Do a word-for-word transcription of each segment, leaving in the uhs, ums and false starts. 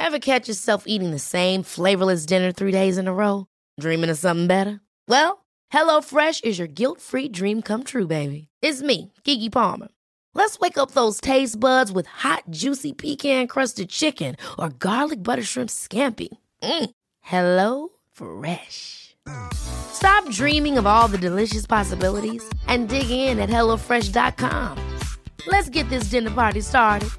Ever catch yourself eating the same flavorless dinner three days in a row? Dreaming of something better? Well, HelloFresh is your guilt-free dream come true, baby. It's me, Keke Palmer. Let's wake up those taste buds with hot, juicy pecan-crusted chicken or garlic butter shrimp scampi. Mm. Hello Fresh. Stop dreaming of all the delicious possibilities and dig in at hello fresh dot com. Let's get this dinner party started.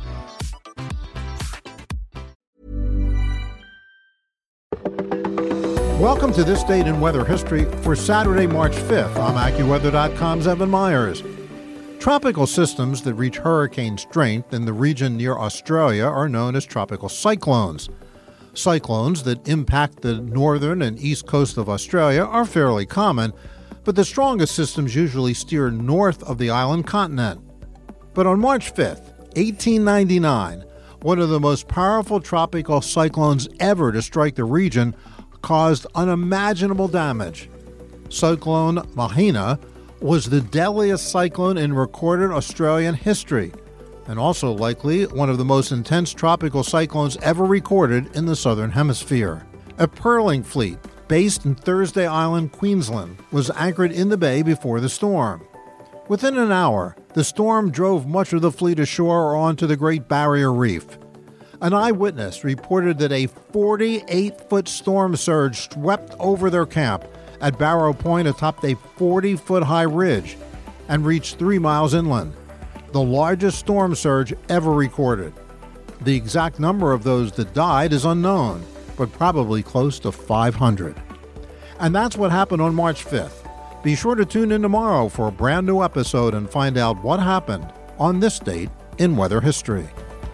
Welcome to This Date in Weather History for Saturday, March fifth. I'm AccuWeather dot com's Evan Myers. Tropical systems that reach hurricane strength in the region near Australia are known as tropical cyclones. Cyclones that impact the northern and east coast of Australia are fairly common, but the strongest systems usually steer north of the island continent. But on March fifth, eighteen ninety-nine, one of the most powerful tropical cyclones ever to strike the region caused unimaginable damage. Cyclone Mahina was the deadliest cyclone in recorded Australian history, and also likely one of the most intense tropical cyclones ever recorded in the Southern Hemisphere. A pearling fleet based in Thursday Island, Queensland, was anchored in the bay before the storm. Within an hour, the storm drove much of the fleet ashore or onto the Great Barrier Reef. An eyewitness reported that a forty-eight foot storm surge swept over their camp at Barrow Point atop a forty foot high ridge and reached three miles inland, the largest storm surge ever recorded. The exact number of those that died is unknown, but probably close to five hundred. And that's what happened on March fifth. Be sure to tune in tomorrow for a brand new episode and find out what happened on this date in weather history.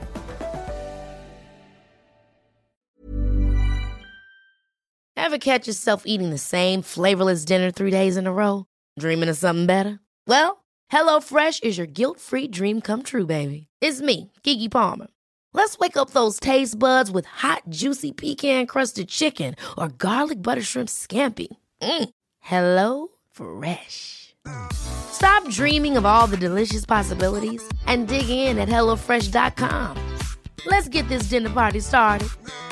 Ever catch yourself eating the same flavorless dinner three days in a row? Dreaming of something better? Well, HelloFresh is your guilt-free dream come true, baby. It's me, Keke Palmer. Let's wake up those taste buds with hot, juicy pecan-crusted chicken or garlic butter shrimp scampi. Mm. Hello Fresh. Stop dreaming of all the delicious possibilities and dig in at hello fresh dot com. Let's get this dinner party started.